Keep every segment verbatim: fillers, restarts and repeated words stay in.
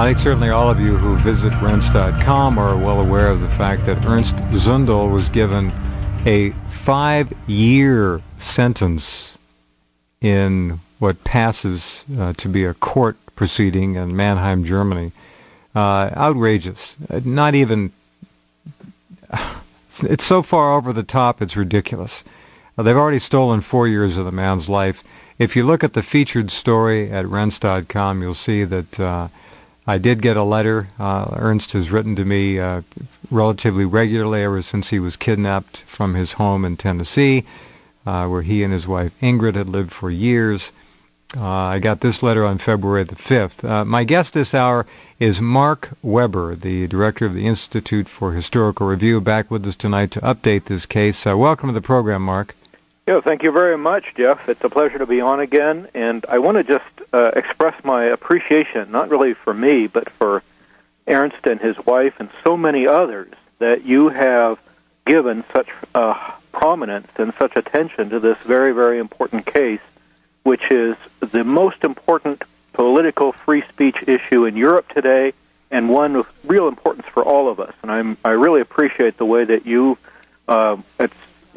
I think certainly all of you who visit rense dot com are well aware of the fact that Ernst Zundel was given a five-year sentence in what passes uh, to be a court proceeding in Mannheim, Germany. Uh, outrageous. Uh, not even... It's so far over the top, it's ridiculous. Uh, they've already stolen four years of the man's life. If you look at the featured story at rense dot com, you'll see that uh, I did get a letter. Uh, Ernst has written to me uh, relatively regularly ever since he was kidnapped from his home in Tennessee, uh, where he and his wife Ingrid had lived for years. Uh, I got this letter on February the fifth. Uh, my guest this hour is Mark Weber, the director of the Institute for Historical Review, back with us tonight to update this case. Uh, welcome to the program, Mark. Yeah, thank you very much, Jeff. It's a pleasure to be on again, and I want to just uh, express my appreciation, not really for me, but for Ernst and his wife and so many others, that you have given such uh, prominence and such attention to this very, very important case, which is the most important political free speech issue in Europe today, and one of real importance for all of us. And I'm, I really appreciate the way that you, uh, at,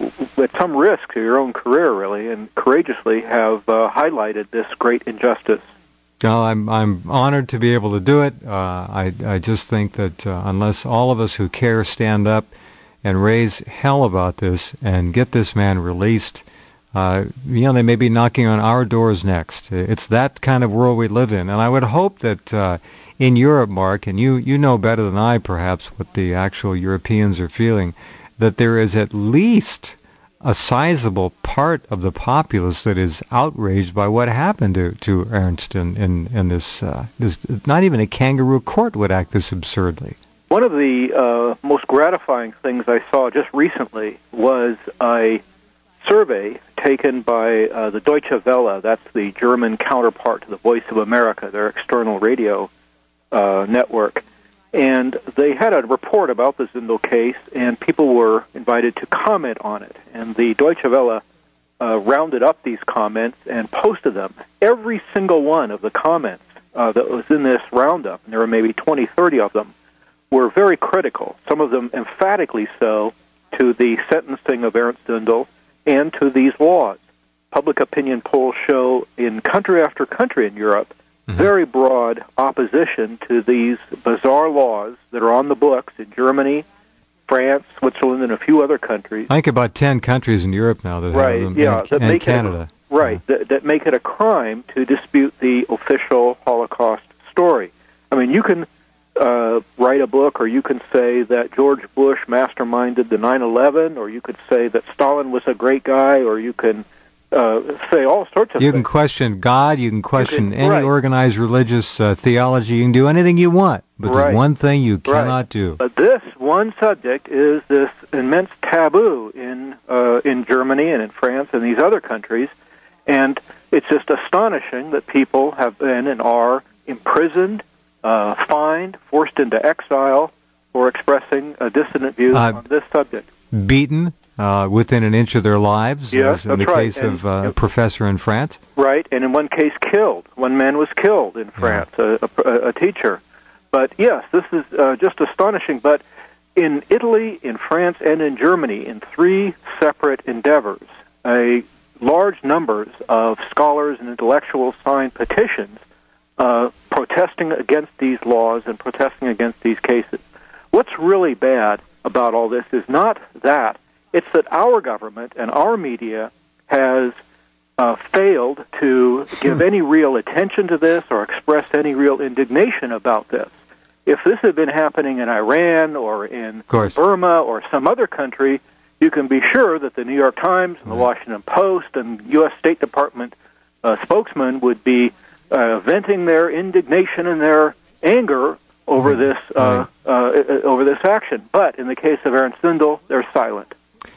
at some risk to your own career, really, and courageously have uh, highlighted this great injustice. Well, I'm I'm honored to be able to do it. Uh, I I just think that uh, unless all of us who care stand up and raise hell about this and get this man released, Uh, you know, they may be knocking on our doors next. It's that kind of world we live in. And I would hope that uh, in Europe, Mark, and you, you know better than I perhaps what the actual Europeans are feeling, that there is at least a sizable part of the populace that is outraged by what happened to, to Ernst in, in, in this, uh, this, not even a kangaroo court would act this absurdly. One of the uh, most gratifying things I saw just recently was a survey taken by uh, the Deutsche Welle, that's the German counterpart to the Voice of America, their external radio uh, network. And they had a report about the Zundel case, and people were invited to comment on it. And the Deutsche Welle uh, rounded up these comments and posted them. Every single one of the comments uh, that was in this roundup, and there were maybe twenty, thirty of them, were very critical, some of them emphatically so, to the sentencing of Ernst Zundel and to these laws. Public opinion polls show in country after country in Europe mm-hmm. very broad opposition to these bizarre laws that are on the books in Germany, France, Switzerland, and a few other countries. I think about ten countries in Europe now that right, have them, yeah, and, that and make Canada. It, right, yeah. that, that make it a crime to dispute the official Holocaust story. I mean, you can Uh, write a book, or you can say that George Bush masterminded the nine eleven, or you could say that Stalin was a great guy, or you can uh, say all sorts of you things. You can question God, you can question you can, any right. organized religious uh, theology, you can do anything you want, but right. there's one thing you cannot right. do. But this one subject is this immense taboo in uh, in Germany and in France and these other countries, and it's just astonishing that people have been and are imprisoned, Uh, fined, forced into exile for expressing a dissident view uh, on this subject. Beaten uh, within an inch of their lives, yes, as in the right. case and, of uh, a professor in France. Right, and in one case killed. One man was killed in France, yeah. a, a, a teacher. But yes, this is uh, just astonishing. But in Italy, in France, and in Germany, in three separate endeavors, a large numbers of scholars and intellectuals signed petitions Uh, protesting against these laws and protesting against these cases. What's really bad about all this is not that. It's that our government and our media has uh, failed to give any real attention to this or express any real indignation about this. If this had been happening in Iran or in Burma or some other country, you can be sure that the New York Times and the Washington Post and U S State Department uh, spokesmen would be Uh, venting their indignation and their anger over mm. this uh, right. uh, over this action. But in the case of Ernst Zundel, they're silent.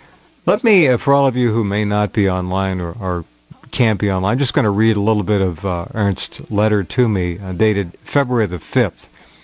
Let me, uh, for all of you who may not be online or, or can't be online, I'm just going to read a little bit of uh, Ernst's letter to me, uh, dated February the fifth.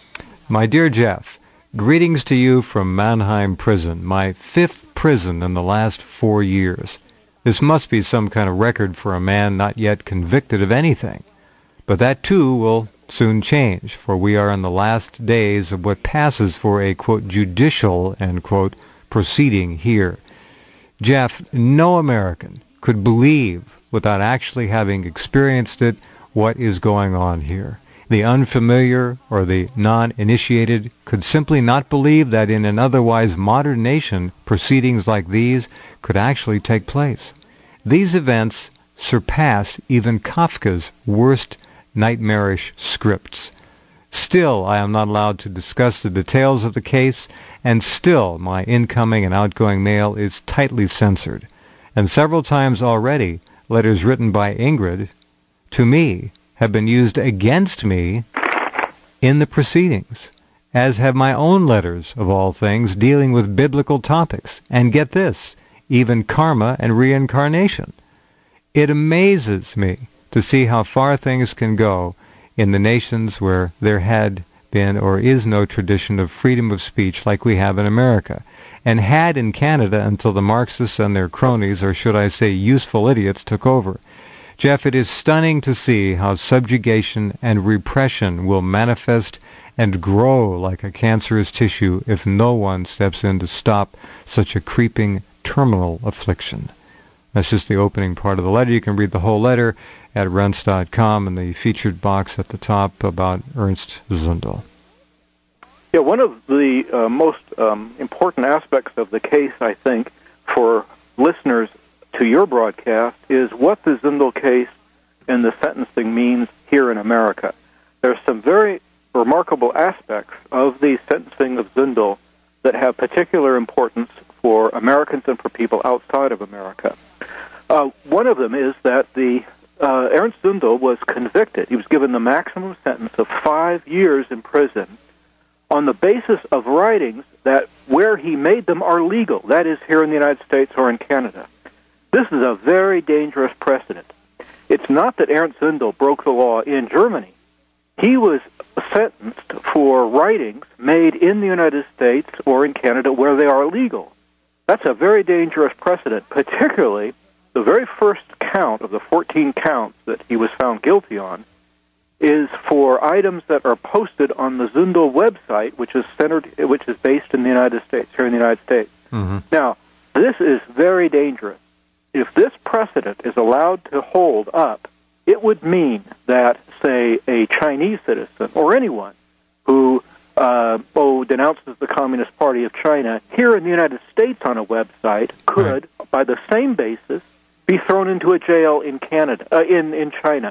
My dear Jeff, greetings to you from Mannheim Prison, my fifth prison in the last four years. This must be some kind of record for a man not yet convicted of anything. But that, too, will soon change, for we are in the last days of what passes for a, quote, judicial, end quote, proceeding here. Jeff, no American could believe, without actually having experienced it, what is going on here. The unfamiliar or the non-initiated could simply not believe that in an otherwise modern nation, proceedings like these could actually take place. These events surpass even Kafka's worst nightmarish scripts. Still, I am not allowed to discuss the details of the case, and still my incoming and outgoing mail is tightly censored. And several times already, letters written by Ingrid to me have been used against me in the proceedings, as have my own letters, of all things, dealing with biblical topics. And get this, even karma and reincarnation. It amazes me to see how far things can go in the nations where there had been or is no tradition of freedom of speech like we have in America, and had in Canada until the Marxists and their cronies, or should I say useful idiots, took over. Jeff, it is stunning to see how subjugation and repression will manifest and grow like a cancerous tissue if no one steps in to stop such a creeping terminal affliction. That's just the opening part of the letter. You can read the whole letter at rense dot com in the featured box at the top about Ernst Zundel. Yeah, one of the uh, most um, important aspects of the case, I think, for listeners to your broadcast is what the Zundel case and the sentencing means here in America. There's some very remarkable aspects of the sentencing of Zundel that have particular importance for Americans and for people outside of America. Uh, one of them is that the uh, Ernst Zundel was convicted. He was given the maximum sentence of five years in prison on the basis of writings that where he made them are legal, that is, here in the United States or in Canada. This is a very dangerous precedent. It's not that Ernst Zundel broke the law in Germany. He was sentenced for writings made in the United States or in Canada where they are legal. That's a very dangerous precedent, particularly the very first count of the fourteen counts that he was found guilty on is for items that are posted on the Zundel website, which is centered, which is based in the United States, here in the United States. Mm-hmm. Now, this is very dangerous. If this precedent is allowed to hold up, it would mean that, say, a Chinese citizen or anyone who uh, oh, denounces the Communist Party of China here in the United States on a website could, right, by the same basis, be thrown into a jail in Canada, uh, in in China.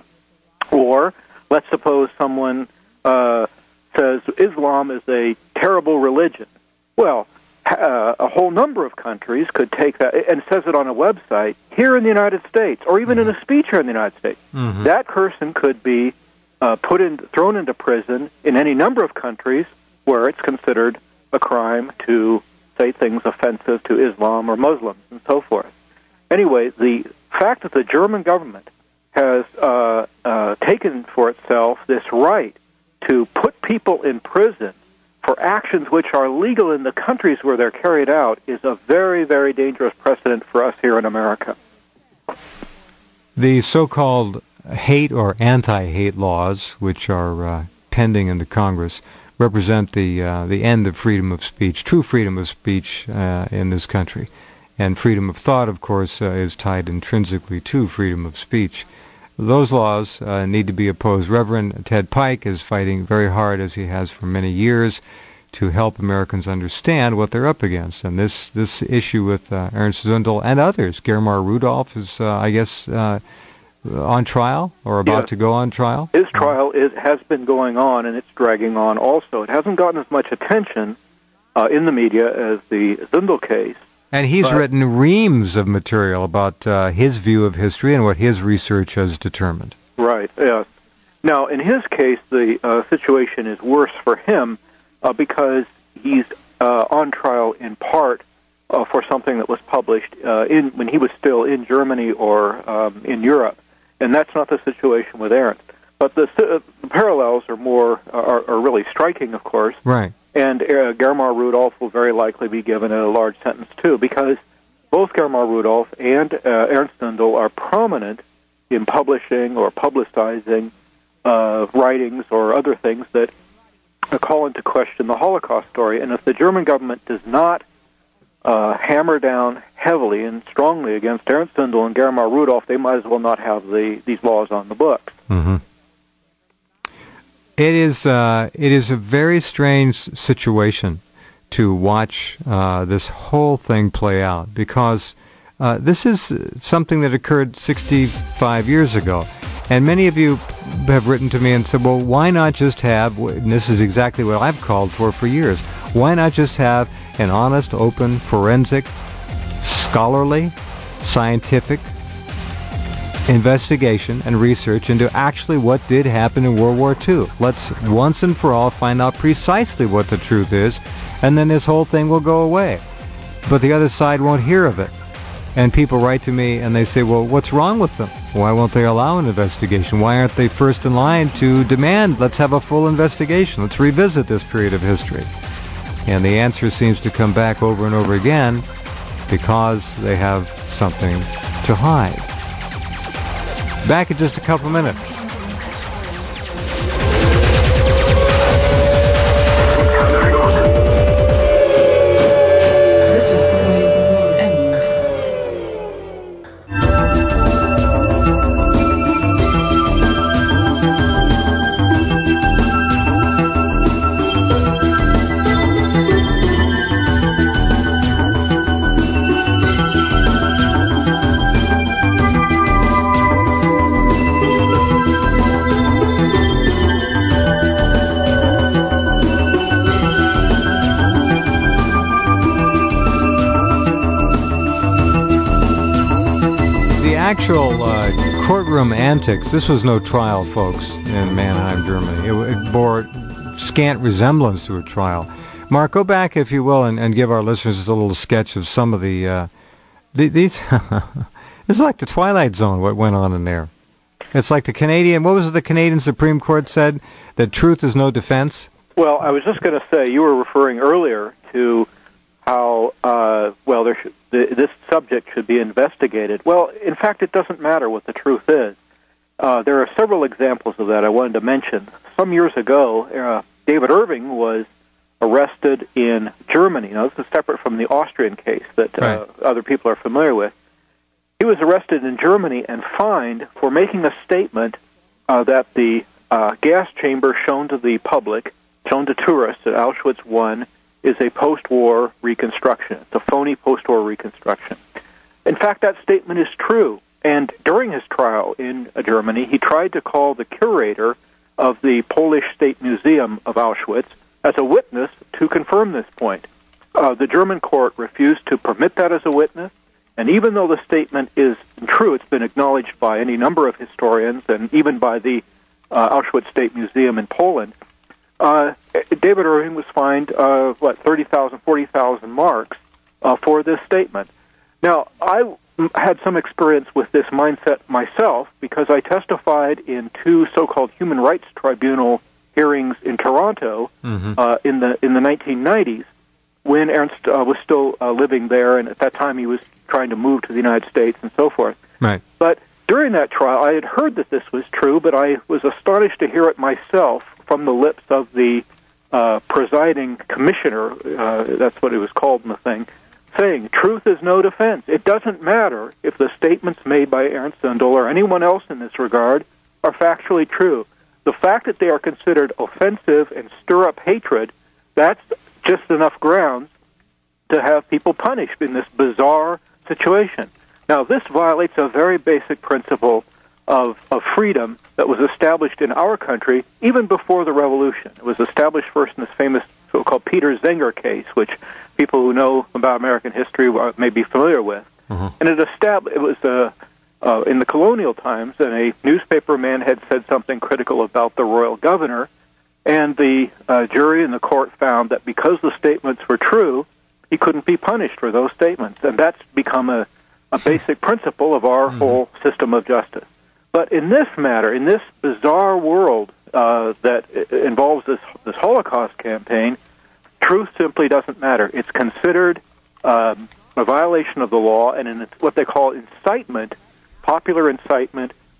Or let's suppose someone uh, says Islam is a terrible religion. Well, uh, a whole number of countries could take that and says it on a website here in the United States, or even mm-hmm. in a speech here in the United States. Mm-hmm. That person could be uh, put in, thrown into prison in any number of countries where it's considered a crime to say things offensive to Islam or Muslims and so forth. Anyway, the fact that the German government has uh, uh, taken for itself this right to put people in prison for actions which are legal in the countries where they're carried out is a very, very dangerous precedent for us here in America. The so-called hate or anti-hate laws, which are uh, pending in the Congress, represent the uh, the end of freedom of speech, true freedom of speech uh, in this country. And freedom of thought, of course, uh, is tied intrinsically to freedom of speech. Those laws uh, need to be opposed. Reverend Ted Pike is fighting very hard, as he has for many years, to help Americans understand what they're up against. And this, this issue with uh, Ernst Zundel and others, Germar Rudolph is, uh, I guess, uh, on trial or about yes. to go on trial? His trial is, has been going on, and it's dragging on also. It hasn't gotten as much attention uh, in the media as the Zundel case. And he's but, written reams of material about uh, his view of history and what his research has determined. Right, yes. Now, in his case, the uh, situation is worse for him uh, because he's uh, on trial in part uh, for something that was published uh, in when he was still in Germany or um, in Europe. And that's not the situation with Ernst. But the, uh, the parallels are more are, are really striking, of course. Right. And uh, Germar Rudolph will very likely be given a large sentence, too, because both Germar Rudolph and uh, Ernst Zundel are prominent in publishing or publicizing uh, writings or other things that call into question the Holocaust story. And if the German government does not uh, hammer down heavily and strongly against Ernst Zundel and Germar Rudolph, they might as well not have the these laws on the books. Mm-hmm. It is uh, it is a very strange situation to watch uh, this whole thing play out, because uh, this is something that occurred sixty-five years ago. And many of you have written to me and said, well, why not just have, and this is exactly what I've called for for years, why not just have an honest, open, forensic, scholarly, scientific investigation and research into actually what did happen in World War Two. Let's once and for all find out precisely what the truth is, and then this whole thing will go away. But the other side won't hear of it. And people write to me and they say, well, what's wrong with them? Why won't they allow an investigation? Why aren't they first in line to demand, let's have a full investigation, let's revisit this period of history? And the answer seems to come back over and over again, because they have something to hide. Back in just a couple minutes. This is the way the world ends. Actual uh, courtroom antics. This was no trial, folks, in Mannheim, Germany. It, it bore scant resemblance to a trial. Mark, go back, if you will, and, and give our listeners just a little sketch of some of the... Uh, the these. It's like the Twilight Zone, what went on in there. It's like the Canadian... What was it the Canadian Supreme Court said? That truth is no defense? Well, I was just going to say, you were referring earlier to how, uh, well, there should, the, this subject should be investigated. Well, in fact, it doesn't matter what the truth is. Uh, there are several examples of that I wanted to mention. Some years ago, uh, David Irving was arrested in Germany. Now, this is separate from the Austrian case that uh, right. other people are familiar with. He was arrested in Germany and fined for making a statement uh, that the uh, gas chamber shown to the public, shown to tourists at Auschwitz one, is a post-war reconstruction. It's a phony post-war reconstruction. In fact, that statement is true. And during his trial in uh, Germany, he tried to call the curator of the Polish State Museum of Auschwitz as a witness to confirm this point. Uh, the German court refused to permit that as a witness, and even though the statement is true, it's been acknowledged by any number of historians and even by the uh, Auschwitz State Museum in Poland. Uh, David Irving was fined, uh, what, thirty thousand, forty thousand marks uh, for this statement. Now, I had some experience with this mindset myself because I testified in two so-called human rights tribunal hearings in Toronto mm-hmm. uh, in the in the nineteen nineties when Ernst uh, was still uh, living there, and at that time he was trying to move to the United States and so forth. Right. But during that trial, I had heard that this was true, but I was astonished to hear it myself from the lips of the uh, presiding commissioner, uh, that's what it was called in the thing, saying, truth is no defense. It doesn't matter if the statements made by Ernst Zundel or anyone else in this regard are factually true. The fact that they are considered offensive and stir up hatred, that's just enough grounds to have people punished in this bizarre situation. Now, this violates a very basic principle of, of freedom that was established in our country even before the Revolution. It was established first in this famous so-called Peter Zenger case, which people who know about American history may be familiar with. Mm-hmm. And it established, it was uh, uh, in the colonial times, and a newspaper man had said something critical about the royal governor, and the uh, jury in the court found that because the statements were true, he couldn't be punished for those statements. And that's become a, a basic principle of our mm-hmm. whole system of justice. But in this matter, in this bizarre world uh, that involves this, this Holocaust campaign, truth simply doesn't matter. It's considered um, a violation of the law, and in what they call incitement, popular incitement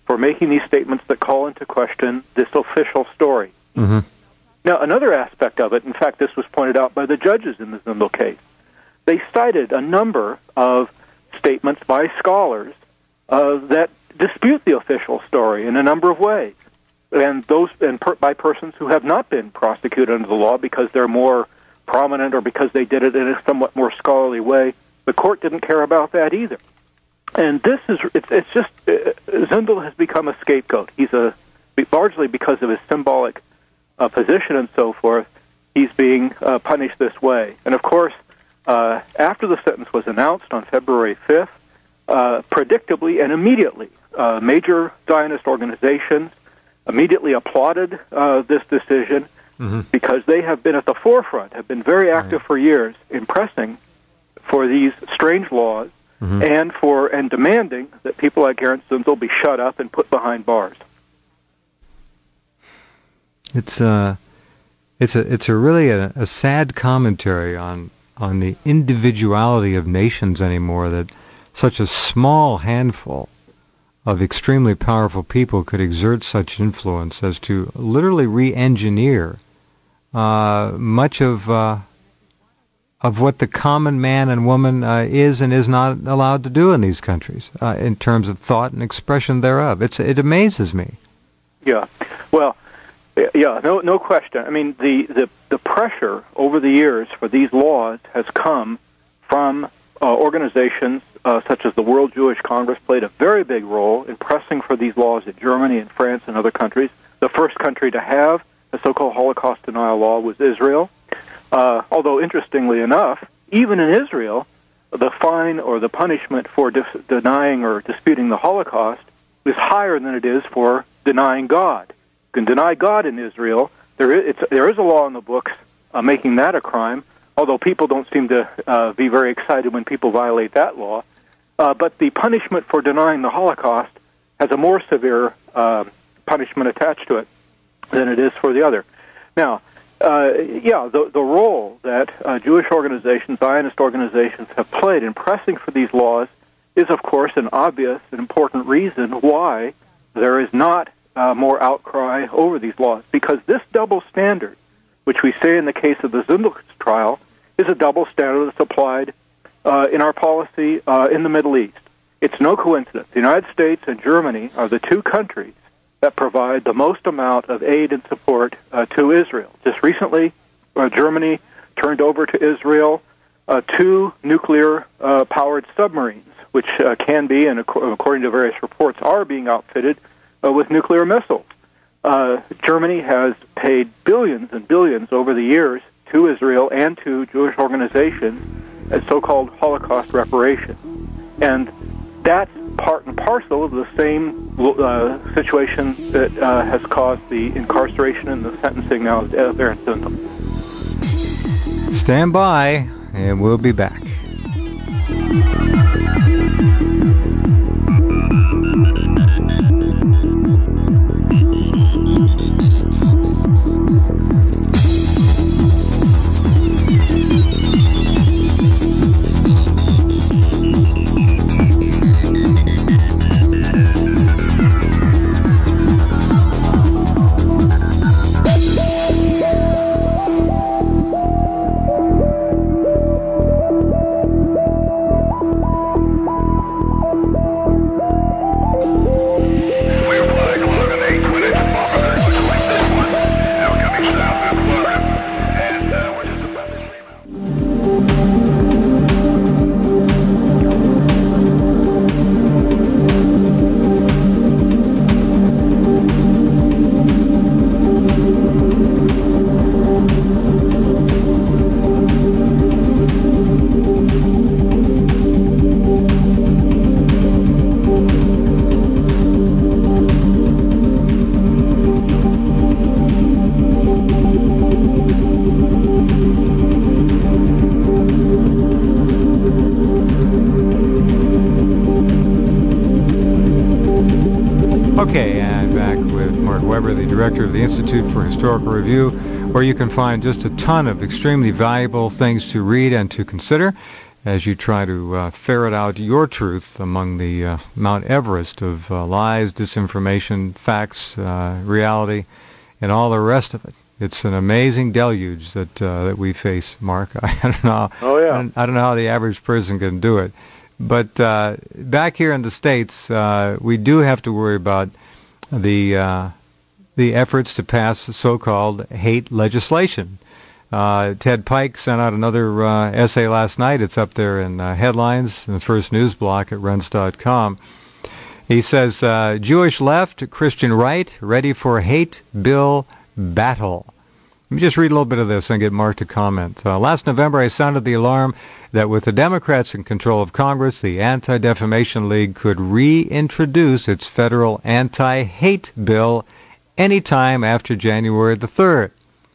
for making these statements that call into question this official story. Mm-hmm. Now, another aspect of it, in fact, this was pointed out by the judges in the Zindel case, they cited a number of statements by scholars uh, that dispute the official story in a number of ways, and those and per, by persons who have not been prosecuted under the law because they're more prominent or because they did it in a somewhat more scholarly way. The court didn't care about that either. And this is, it's, it's just, uh, Zindel has become a scapegoat. He's a, largely because of his symbolic uh, position and so forth, he's being uh, punished this way. And of course, uh, after the sentence was announced on February fifth, uh, predictably and immediately, uh, major Zionist organizations immediately applauded uh, this decision mm-hmm. because they have been at the forefront, have been very active right. for years in pressing for these strange laws mm-hmm. and for and demanding that people like Aaron Zindel be shut up and put behind bars. It's uh, it's a it's a really a, a sad commentary on on the individuality of nations anymore, that such a small handful of extremely powerful people could exert such influence as to literally re-engineer uh, much of uh, of what the common man and woman uh, is and is not allowed to do in these countries uh, in terms of thought and expression thereof. It's it amazes me. Yeah, well, yeah, no, no question. I mean, the, the, the pressure over the years for these laws has come from uh, organizations uh, such as the World Jewish Congress played a very big role in pressing for these laws in Germany and France and other countries. The first country to have a so-called Holocaust denial law was Israel. Uh, although, interestingly enough, even in Israel, the fine or the punishment for dis- denying or disputing the Holocaust is higher than it is for denying God. You can deny God in Israel. There is, it's, there is a law in the books uh, making that a crime, although people don't seem to uh, be very excited when people violate that law. Uh, but the punishment for denying the Holocaust has a more severe uh, punishment attached to it than it is for the other. Now, uh, yeah, the, the role that uh, Jewish organizations, Zionist organizations, have played in pressing for these laws is, of course, an obvious and important reason why there is not uh, more outcry over these laws. Because this double standard, which we say in the case of the Zindel trial, is a double standard that's applied uh, in our policy uh, in the Middle East. It's no coincidence. The United States and Germany are the two countries that provide the most amount of aid and support uh, to Israel. Just recently, uh, Germany turned over to Israel uh, two nuclear-powered uh, submarines, which uh, can be, and ac- according to various reports, are being outfitted uh, with nuclear missiles. Uh, Germany has paid billions and billions over the years to Israel and to Jewish organizations as so-called Holocaust reparations. And that's part and parcel of the same uh, situation that uh, has caused the incarceration and the sentencing now of Aaron Zindel. Stand by, and we'll be back. Okay, and back with Mark Weber, the director of the Institute for Historical Review, where you can find just a ton of extremely valuable things to read and to consider. as you try to uh, ferret out your truth among the uh, Mount Everest of uh, lies, disinformation, facts, uh, reality, and all the rest of it. It's an amazing deluge that uh, that we face, Mark. I don't know. Oh yeah. I don't, I don't know how the average person can do it. But uh, back here in the States, uh, we do have to worry about the uh, the efforts to pass so-called hate legislation. Uh, Ted Pike sent out another uh, essay last night. It's up there in uh, headlines in the first news block at rense dot com. He says, uh, Jewish left, Christian right, ready for hate bill battle. Let me just read a little bit of this and get Mark to comment. Uh, last November, I sounded the alarm that with the Democrats in control of Congress, the Anti-Defamation League could reintroduce its federal anti-hate bill anytime after January the third.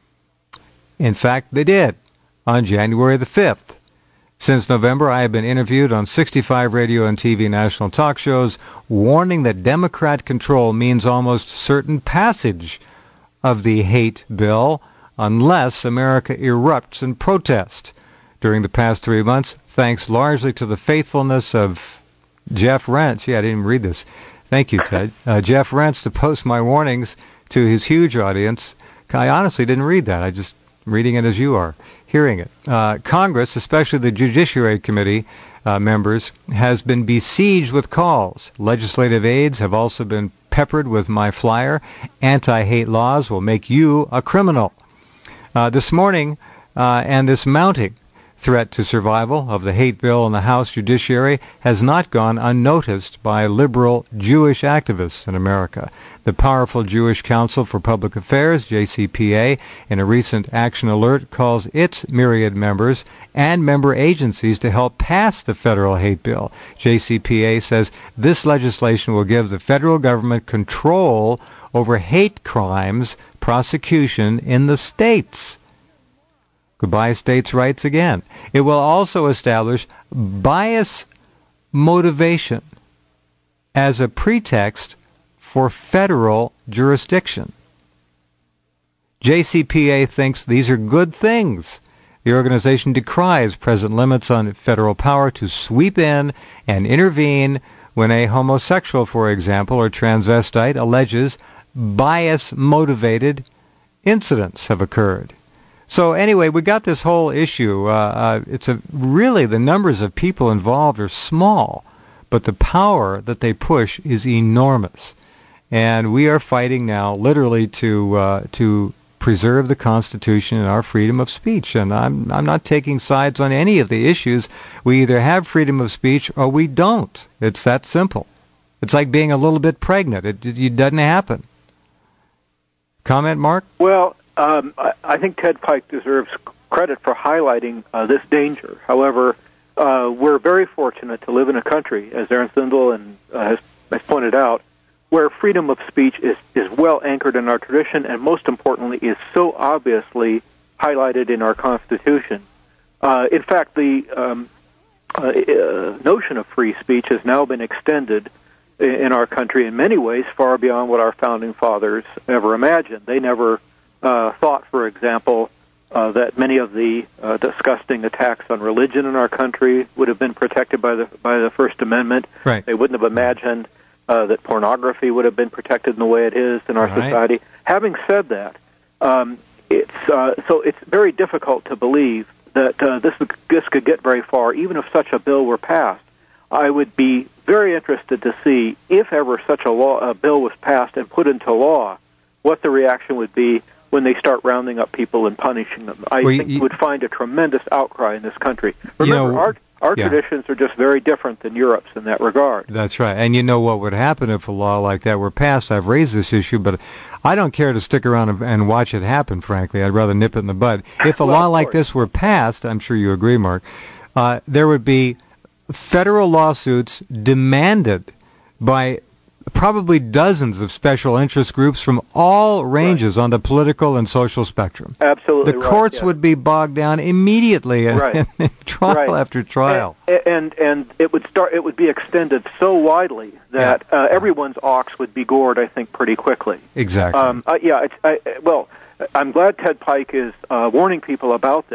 In fact, they did, on January the fifth. Since November, I have been interviewed on sixty-five radio and T V national talk shows, warning that Democrat control means almost certain passage of the hate bill unless America erupts in protest. During the past three months, thanks largely to the faithfulness of Jeff Rense. Yeah, I didn't even read this. Thank you, Ted. Uh, Jeff Rense to post my warnings to his huge audience. I honestly didn't read that. I just reading it as you are, hearing it. Uh, Congress, especially the Judiciary Committee uh, members, has been besieged with calls. Legislative aides have also been peppered with my flyer. Anti-hate laws will make you a criminal. Uh, this morning, uh, and this mounting threat to survival of the hate bill in the House Judiciary has not gone unnoticed by liberal Jewish activists in America. The powerful Jewish Council for Public Affairs, J C P A, in a recent action alert, calls its myriad members and member agencies to help pass the federal hate bill. J C P A says this legislation will give the federal government control over hate crimes prosecution in the states. Goodbye states' rights again. It will also establish bias motivation as a pretext for federal jurisdiction. J C P A thinks these are good things. The organization decries present limits on federal power to sweep in and intervene when a homosexual, for example, or transvestite alleges bias-motivated incidents have occurred. So anyway, we got this whole issue. Uh, uh, it's a really the numbers of people involved are small, but the power that they push is enormous. And we are fighting now, literally, to uh, to preserve the Constitution and our freedom of speech. And I'm I'm not taking sides on any of the issues. We either have freedom of speech or we don't. It's that simple. It's like being a little bit pregnant. It, it doesn't happen. Comment, Mark? Well, um, I, I think Ted Pike deserves credit for highlighting uh, this danger. However, uh, we're very fortunate to live in a country, as Aaron Sindel and, uh, has, has pointed out, where freedom of speech is, is well anchored in our tradition and, most importantly, is so obviously highlighted in our Constitution. Uh, in fact, the um, uh, uh, notion of free speech has now been extended in our country in many ways far beyond what our founding fathers ever imagined. They never uh, thought, for example, uh, that many of the uh, disgusting attacks on religion in our country would have been protected by the by the First Amendment. Right. They wouldn't have imagined uh, that pornography would have been protected in the way it is in our right. society. Having said that, um, it's uh, so it's very difficult to believe that uh, this this could get very far, even if such a bill were passed. I would be very interested to see, if ever such a law, a bill was passed and put into law, what the reaction would be when they start rounding up people and punishing them. I well, think you, you would find a tremendous outcry in this country. Remember, you know, our, our yeah. traditions are just very different than Europe's in that regard. That's right. And you know what would happen if a law like that were passed? I've raised this issue, but I don't care to stick around and, and watch it happen, frankly. I'd rather nip it in the bud. If a well, law like course. this were passed, I'm sure you agree, Mark, uh, there would be federal lawsuits demanded by probably dozens of special interest groups from all ranges right. on the political and social spectrum. Absolutely, the right, courts yeah. would be bogged down immediately, in, right. in trial right. after trial. And, and and it would start. It would be extended so widely that yeah. uh, everyone's ox would be gored, I think, pretty quickly. Exactly. Um, uh, yeah. It's, I, well, I'm glad Ted Pike is uh, warning people about this.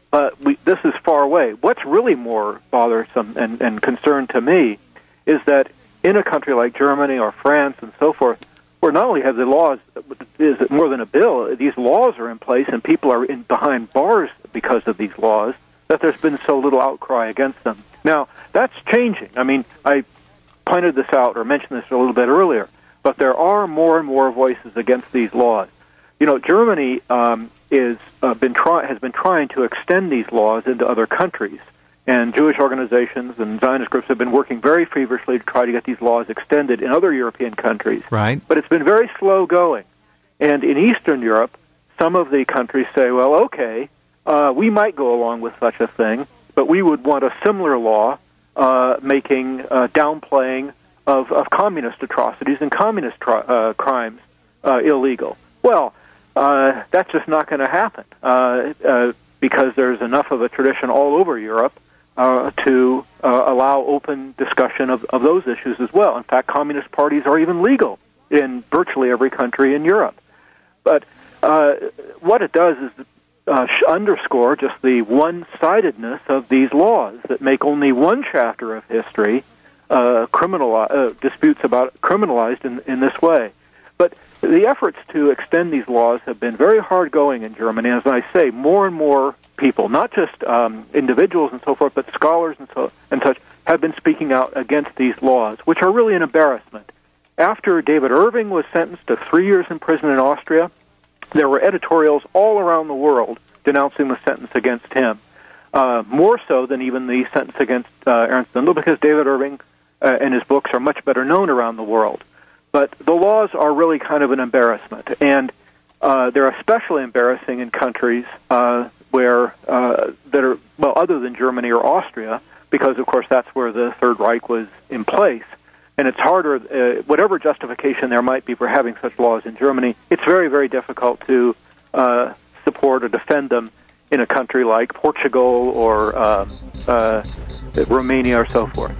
but we, this is far away. What's really more bothersome and, and concern to me is that in a country like Germany or France and so forth, where not only have the laws, is it more than a bill, these laws are in place and people are in behind bars because of these laws, that there's been so little outcry against them. Now, that's changing. I mean, I pointed this out or mentioned this a little bit earlier, but there are more and more voices against these laws. You know, Germany um, is uh, been try- has been trying to extend these laws into other countries, and Jewish organizations and Zionist groups have been working very feverishly to try to get these laws extended in other European countries. Right. But it's been very slow going. And in Eastern Europe, some of the countries say, well, okay, uh, we might go along with such a thing, but we would want a similar law uh, making, uh, downplaying of, of communist atrocities and communist tri- uh, crimes uh, illegal. Well, uh, that's just not going to happen uh, uh, because there's enough of a tradition all over Europe uh, to uh, allow open discussion of, of those issues as well. In fact, communist parties are even legal in virtually every country in Europe. But uh, what it does is uh, underscore just the one-sidedness of these laws that make only one chapter of history uh, criminal uh, disputes about criminalized in, in this way. But the efforts to extend these laws have been very hard-going in Germany. As I say, more and more people, not just um, individuals and so forth, but scholars and so and such, have been speaking out against these laws, which are really an embarrassment. After David Irving was sentenced to three years in prison in Austria, there were editorials all around the world denouncing the sentence against him, uh, more so than even the sentence against uh, Ernst Zundel, because David Irving uh, and his books are much better known around the world. But the laws are really kind of an embarrassment, and uh, they're especially embarrassing in countries uh, where uh, that are, well, other than Germany or Austria, because, of course, that's where the Third Reich was in place. And it's harder, uh, whatever justification there might be for having such laws in Germany, it's very, very difficult to uh, support or defend them in a country like Portugal or um, uh, Romania or so forth.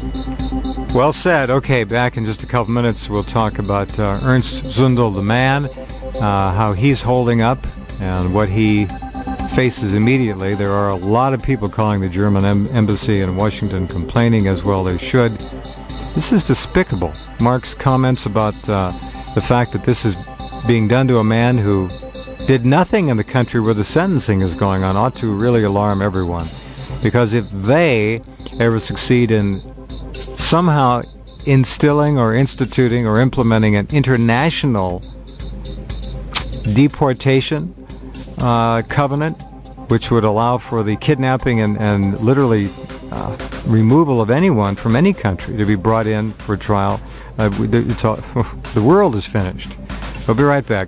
Well said. Okay, back in just a couple minutes, we'll talk about uh, Ernst Zundel, the man, uh, how he's holding up, and what he faces immediately. There are a lot of people calling the German em- embassy in Washington, complaining as well they should. This is despicable. Mark's comments about uh, the fact that this is being done to a man who did nothing in the country where the sentencing is going on ought to really alarm everyone. Because if they ever succeed in somehow instilling or instituting or implementing an international deportation uh, covenant, which would allow for the kidnapping and, and literally uh, removal of anyone from any country to be brought in for trial, uh, it's all, the world is finished. We'll be right back.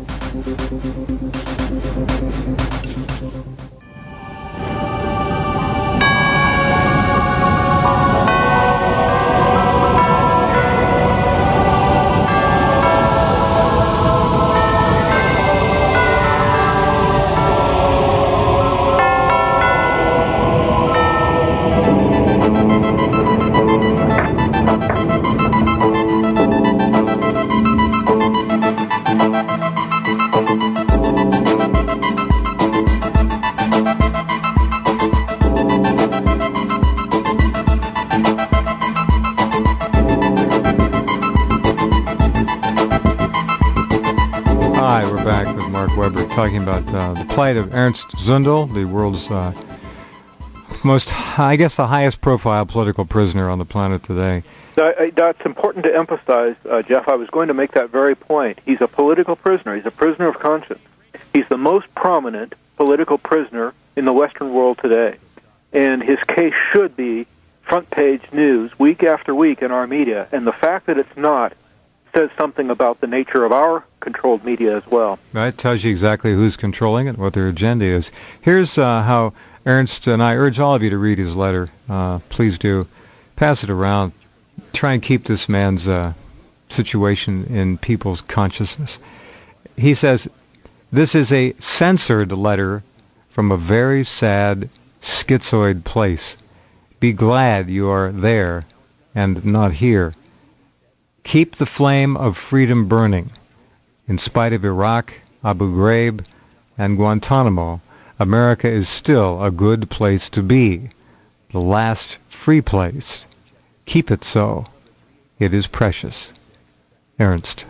Talking about uh, the plight of Ernst Zundel, the world's uh, most, I guess, the highest profile political prisoner on the planet today. That's important to emphasize, uh, Jeff. I was going to make that very point. He's a political prisoner. He's a prisoner of conscience. He's the most prominent political prisoner in the Western world today. And his case should be front-page news week after week in our media. And the fact that it's not says something about the nature of our controlled media as well. Right, tells you exactly who's controlling it, what their agenda is. Here's uh, how Ernst, and I urge all of you to read his letter. Uh, please do. Pass it around. Try and keep this man's uh, situation in people's consciousness. He says, this is a censored letter from a very sad, schizoid place. Be glad you are there and not here. Keep the flame of freedom burning. In spite of Iraq, Abu Ghraib, and Guantanamo, America is still a good place to be, the last free place. Keep it so. It is precious. Ernst.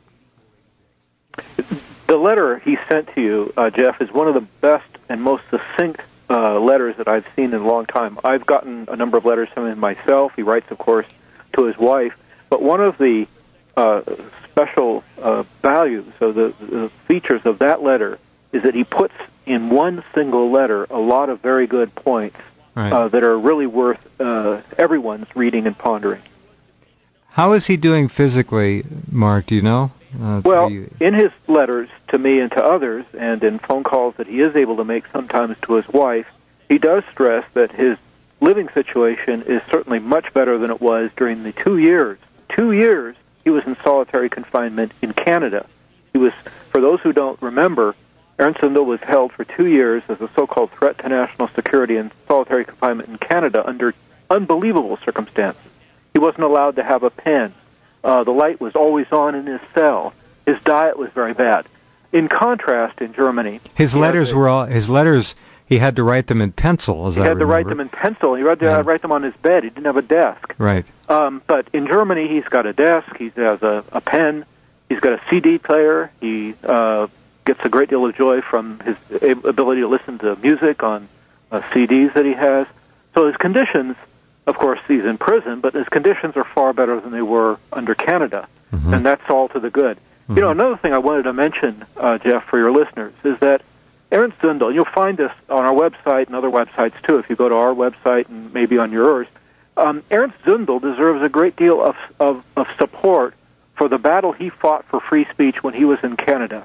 The letter he sent to you, uh, Jeff, is one of the best and most succinct uh, letters that I've seen in a long time. I've gotten a number of letters from him myself. He writes, of course, to his wife. But one of the uh, special uh, values, so the, the features of that letter, is that he puts in one single letter a lot of very good points right. uh, that are really worth uh, everyone's reading and pondering. How is he doing physically, Mark? Do you know? Uh, well, you... in his letters to me and to others, and in phone calls that he is able to make sometimes to his wife, he does stress that his living situation is certainly much better than it was during the two years. Two years he was in solitary confinement in Canada. He was, for those who don't remember, Ernst Zundel was held for two years as a so-called threat to national security in solitary confinement in Canada under unbelievable circumstances. He wasn't allowed to have a pen. Uh, the light was always on in his cell. His diet was very bad. In contrast, in Germany, his letters a, were all his letters. He had to write them in pencil. As he I had remember. to write them in pencil. He had to yeah. write them on his bed. He didn't have a desk. Right. Um, but in Germany, he's got a desk. He has a, a pen. He's got a C D player. He uh, gets a great deal of joy from his ability to listen to music on uh, C Ds that he has. So his conditions, of course, he's in prison, but his conditions are far better than they were under Canada, mm-hmm. and that's all to the good. Mm-hmm. You know, another thing I wanted to mention, uh, Jeff, for your listeners, is that Ernst Zundel, you'll find this on our website and other websites, too, if you go to our website and maybe on yours. Um, Ernst Zundel deserves a great deal of, of, of support for the battle he fought for free speech when he was in Canada.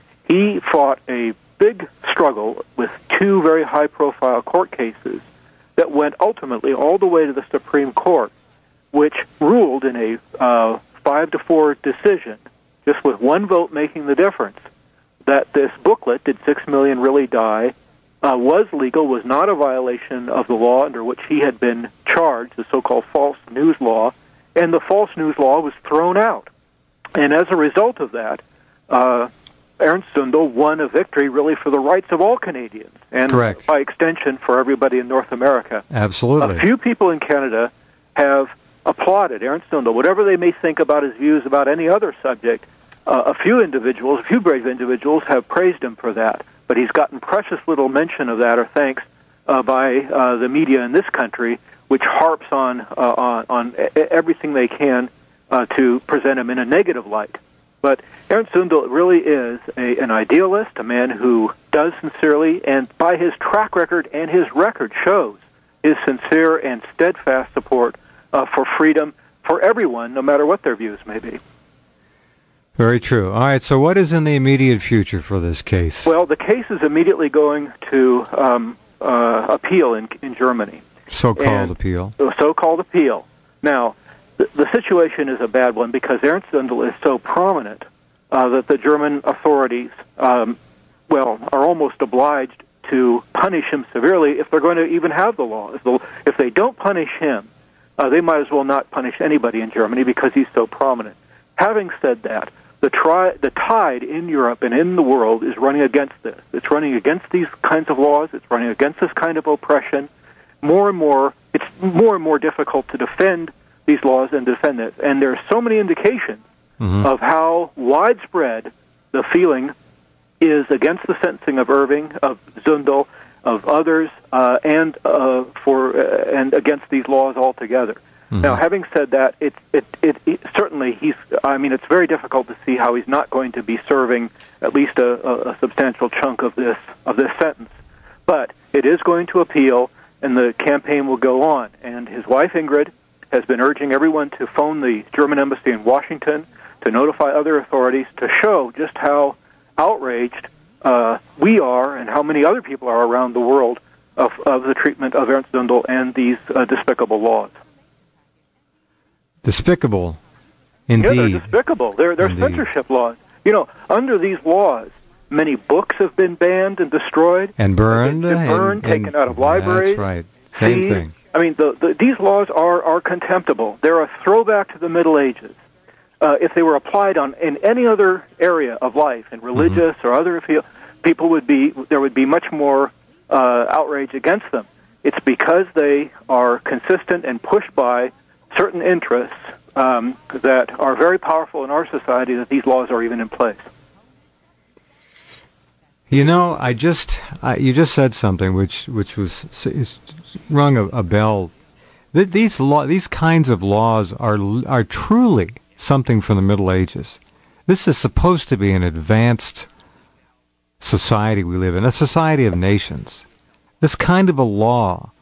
He fought a big struggle with two very high-profile court cases that went ultimately all the way to the Supreme Court, which ruled in a uh, five to four decision, just with one vote making the difference, that this booklet, Did Six Million Really Die?, uh, was legal, was not a violation of the law under which he had been charged, the so-called false news law, and the false news law was thrown out. And as a result of that, uh, Ernst Zundel won a victory really for the rights of all Canadians, and Correct. by extension for everybody in North America. Absolutely. A few people in Canada have applauded Ernst Zundel, whatever they may think about his views about any other subject. Uh, a few individuals, a few brave individuals, have praised him for that, but he's gotten precious little mention of that or thanks uh, by uh, the media in this country, which harps on uh, on, on everything they can uh, to present him in a negative light. But Ernst Zundel really is a, an idealist, a man who does sincerely, and by his track record and his record shows his sincere and steadfast support uh, for freedom for everyone, no matter what their views may be. Very true. All right, so what is in the immediate future for this case? Well, the case is immediately going to um, uh, appeal in, in Germany. So-called and appeal. So-called appeal. Now, the, the situation is a bad one because Ernst Zundel is so prominent uh, that the German authorities, um, well, are almost obliged to punish him severely if they're going to even have the law. If, the, if they don't punish him, uh, they might as well not punish anybody in Germany because he's so prominent. Having said that, the, tri- the tide in Europe and in the world is running against this. It's running against these kinds of laws. It's running against this kind of oppression. More and more, it's more and more difficult to defend these laws and defend this. And there are so many indications mm-hmm. of how widespread the feeling is against the sentencing of Irving, of Zundel, of others, uh, and uh, for uh, and against these laws altogether. Mm-hmm. Now, having said that, it, it, it, it certainly he's. I mean, it's very difficult to see how he's not going to be serving at least a, a, a substantial chunk of this of this sentence. But it is going to appeal, and the campaign will go on. And his wife Ingrid has been urging everyone to phone the German embassy in Washington to notify other authorities to show just how outraged uh, we are and how many other people are around the world of, of the treatment of Ernst Zundel and these uh, despicable laws. Despicable, indeed. Yeah, they're despicable. They're, they're censorship laws. You know, under these laws, many books have been banned and destroyed. And burned. And burned, and, taken and, out of libraries. That's right. Same seized. thing. I mean, the, the, these laws are, are contemptible. They're a throwback to the Middle Ages. Uh, if they were applied on in any other area of life, in religious mm-hmm. or other field, people would be there would be much more uh, outrage against them. It's because they are consistent and pushed by certain interests um, that are very powerful in our society that these laws are even in place. You know, I just uh, you just said something which which was is, rung a, a bell. Th- these law these kinds of laws are are truly something from the Middle Ages. This is supposed to be an advanced society we live in, a society of nations. This kind of a law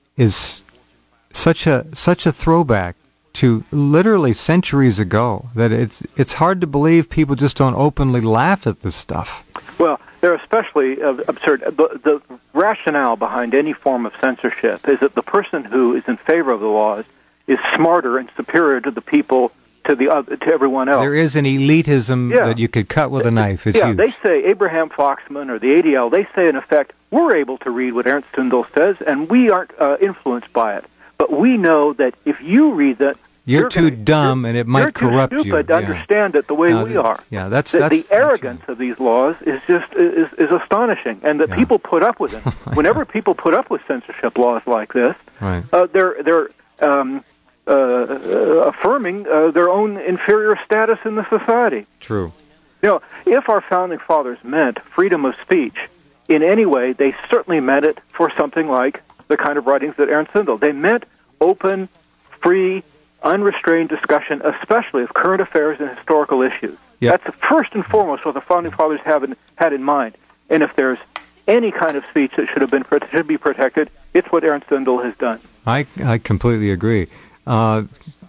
is such a such a throwback to literally centuries ago that it's it's hard to believe people just don't openly laugh at this stuff. Well, they're especially uh, absurd. The, the rationale behind any form of censorship is that the person who is in favor of the laws is smarter and superior to the people, to the other, to everyone else. There is an elitism yeah. that you could cut with a knife. It's yeah, huge. They say, Abraham Foxman or the A D L, they say, in effect, we're able to read what Ernst Zundel says, and we aren't uh, influenced by it. But we know that if you read that, You're, you're too gonna, dumb, and it might corrupt you. You're too stupid to yeah. understand it the way no, we the, are. Yeah, that's, the, that's the arrogance that's right. of these laws is just is, is astonishing, and that yeah. people put up with it. Whenever people put up with censorship laws like this, right. uh, they're they're um, uh, uh, affirming uh, their own inferior status in the society. True. You know, if our founding fathers meant freedom of speech in any way, they certainly meant it for something like the kind of writings that Ernst Zundel. They meant open, free, unrestrained discussion, especially of current affairs and historical issues. Yep. That's first and foremost what the founding fathers have in, had in mind. And if there's any kind of speech that should have been should be protected, it's what Ernst Zundel has done. I I completely agree. Uh,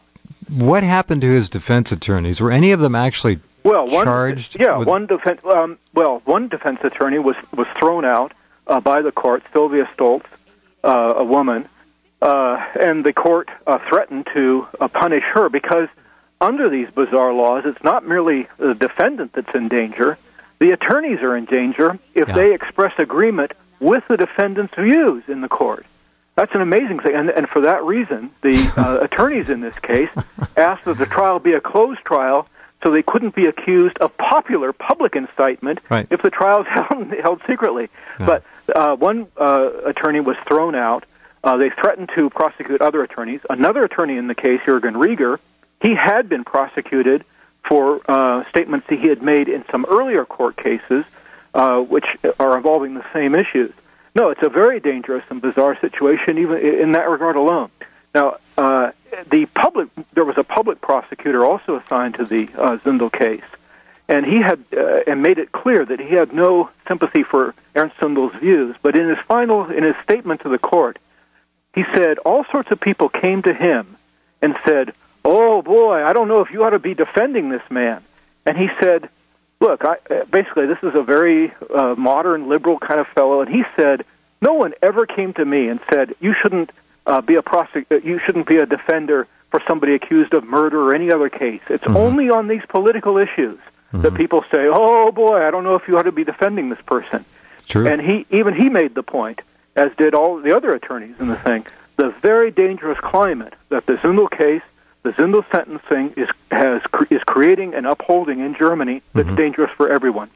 what happened to his defense attorneys? Were any of them actually well, one, charged? Yeah, with... one defense. Um, well, one defense attorney was was thrown out uh, by the court, Sylvia Stoltz, uh, a woman. Uh, and the court uh, threatened to uh, punish her because under these bizarre laws, it's not merely the defendant that's in danger. The attorneys are in danger if yeah. they express agreement with the defendant's views in the court. That's an amazing thing. And, and for that reason, the uh, attorneys in this case asked that the trial be a closed trial so they couldn't be accused of popular public incitement right. if the trial is held, held secretly. Yeah. But uh, one uh, attorney was thrown out. Uh, they threatened to prosecute other attorneys. Another attorney in the case, Jürgen Rieger, he had been prosecuted for uh, statements that he had made in some earlier court cases, uh, which are involving the same issues. No, it's a very dangerous and bizarre situation, even in that regard alone. Now, uh, the public, there was a public prosecutor also assigned to the uh, Zundel case, and he had uh, and made it clear that he had no sympathy for Ernst Zundel's views. But in his final, in his statement to the court, he said all sorts of people came to him and said, "Oh boy, I don't know if you ought to be defending this man." And he said, "Look, I, basically, this is a very uh, modern, liberal kind of fellow." And he said, "No one ever came to me and said you shouldn't uh, be a prosec- you shouldn't be a defender for somebody accused of murder or any other case. It's mm-hmm. only on these political issues mm-hmm. that people say, 'Oh boy, I don't know if you ought to be defending this person.'" True. And he even he made the point, as did all the other attorneys in the thing, the very dangerous climate that the Zundel case, the Zundel sentencing is has is creating and upholding in Germany that's mm-hmm. dangerous for everyone.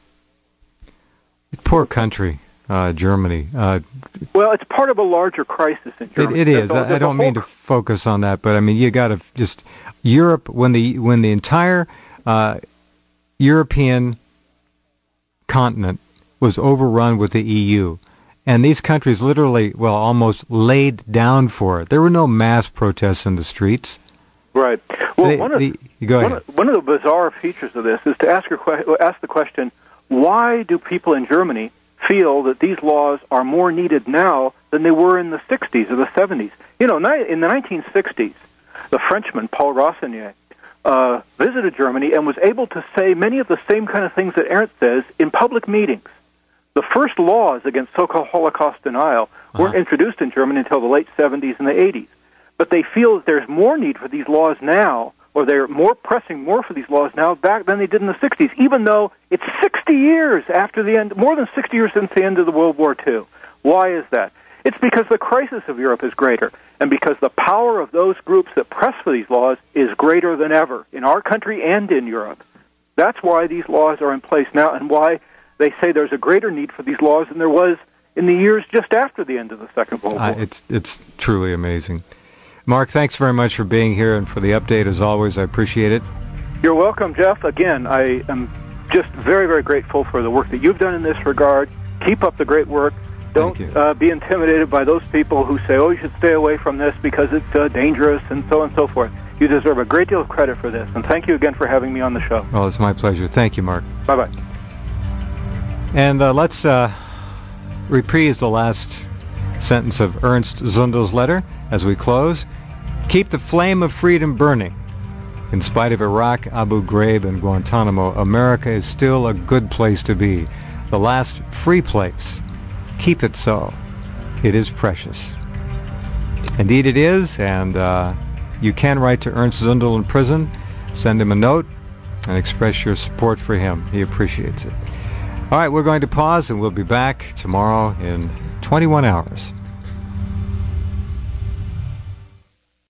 Poor country, uh, Germany. Uh, well, it's part of a larger crisis in Germany. It, it is. There's I, I don't mean to focus on that, but I mean you got to just Europe when the when the entire uh, European continent was overrun with the E U. And these countries literally, well, almost laid down for it. There were no mass protests in the streets. Right. Well, they, one, of, the, go one, ahead. of, one of the bizarre features of this is to ask, a, ask the question, why do people in Germany feel that these laws are more needed now than they were in the sixties or the seventies? You know, in the nineteen sixties, the Frenchman, Paul Rossinier, uh, visited Germany and was able to say many of the same kind of things that Ernst says in public meetings. The first laws against so-called Holocaust denial uh-huh. weren't introduced in Germany until the late seventies and the eighties. But they feel that there's more need for these laws now, or they're more pressing more for these laws now back than they did in the sixties, even though it's sixty years after the end, more than sixty years since the end of the World War Two. Why is that? It's because the crisis of Europe is greater, and because the power of those groups that press for these laws is greater than ever in our country and in Europe. That's why these laws are in place now, and why they say there's a greater need for these laws than there was in the years just after the end of the Second World War. Uh, it's it's truly amazing. Mark, thanks very much for being here and for the update. As always, I appreciate it. You're welcome, Jeff. Again, I am just very, very grateful for the work that you've done in this regard. Keep up the great work. Don't uh, be intimidated by those people who say, oh, you should stay away from this because it's uh, dangerous and so on and so forth. You deserve a great deal of credit for this. And thank you again for having me on the show. Well, it's my pleasure. Thank you, Mark. Bye-bye. And uh, let's uh, reprise the last sentence of Ernst Zundel's letter as we close. Keep the flame of freedom burning. In spite of Iraq, Abu Ghraib, and Guantanamo, America is still a good place to be. The last free place. Keep it so. It is precious. Indeed it is, and uh, you can write to Ernst Zundel in prison, send him a note, and express your support for him. He appreciates it. All right, we're going to pause, and we'll be back tomorrow in twenty-one hours.